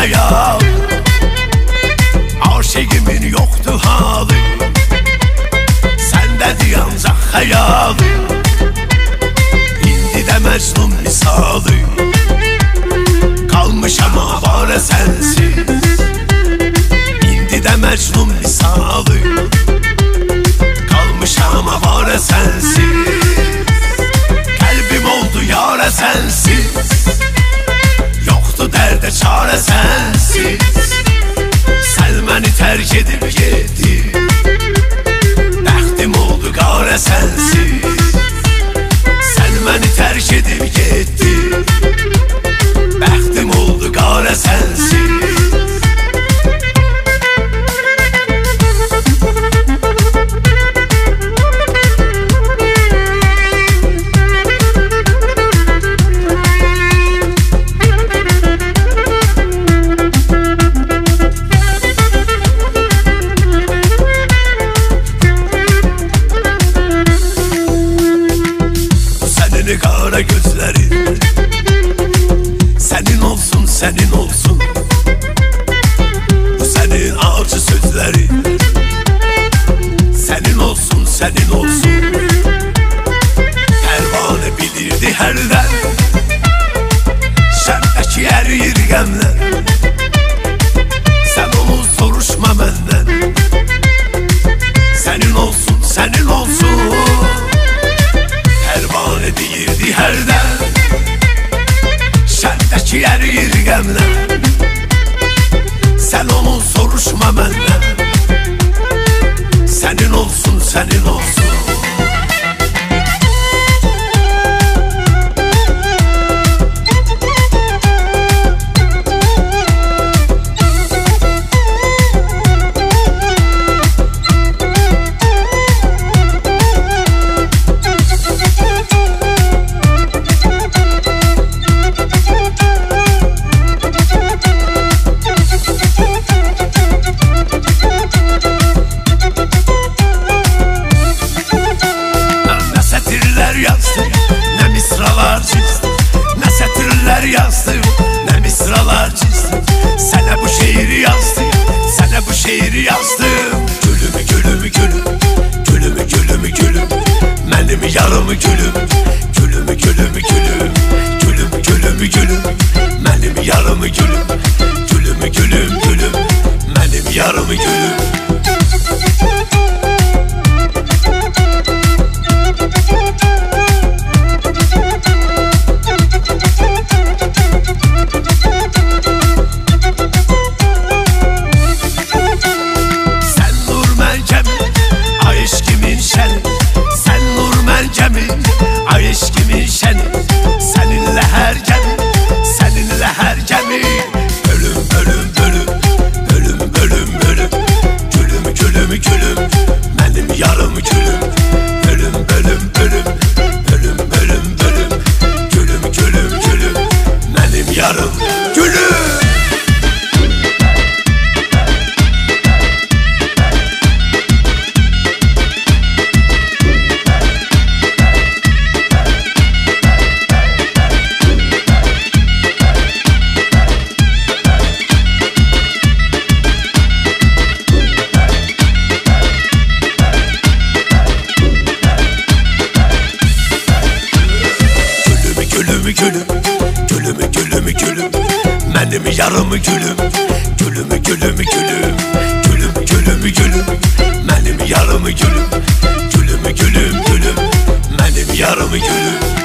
hayal. Aşığımın yoktu halı, sendədir ancaq hayal. İndi də Məcnun misalı, kalmışam avara sensiz. İndi də Məcnun misalı, kalmışam avara sensiz. Kalbim oldu yara sensiz, yoktu derde çare sensiz. Sen beni terk edip gittin, bəxtim oldu qara sensiz. Sen beni terk edip gittin, bəxtim oldu qara sensiz. Kara gözlerin senin olsun, senin olsun. Bu senin acı sözlerin senin olsun, senin olsun. Pervane bilirdi herden, şəmdəki əriyir qəmlər. Sen onu soruşma məndən, senin olsun, senin olsun. Pervane deyirdi hərdən, şəmdəki əriyir qəmlər. Sen onu soruşma məndən, senin olsun, senin olsun. Ne misralar çizdim, ne satırlar yazdım, ne misralar çizdim. Sana bu şiiri yazdım, sana bu şiiri yazdım. Gülüm, gülüm, gülüm, gülüm, gülüm, gülüm, benim yarım gülüm. Gülüm, gülüm, gülüm, gülüm, gülüm, gülüm, benim yarım gülüm. Gülüm, gülüm, gülüm, benim yarım gülüm. Seninle her gemi, seninle her gemi. Ölüm, ölüm, ölüm, ölüm, ölüm, ölüm. Gülüm, gülüm, gülüm, benim yarım gülüm. Ölüm, ölüm, ölüm, ölüm, ölüm, ölüm. Gülüm, gülüm, gülüm, benim yarım gülüm. Gülüm, gülüm, gülüm, gülüm, benim yarım gülüm. Gülüm, gülüm, gülüm, gülüm, gülüm, gülüm, benim yarım gülüm. Gülüm, gülüm, gülüm, benim yarım gülüm.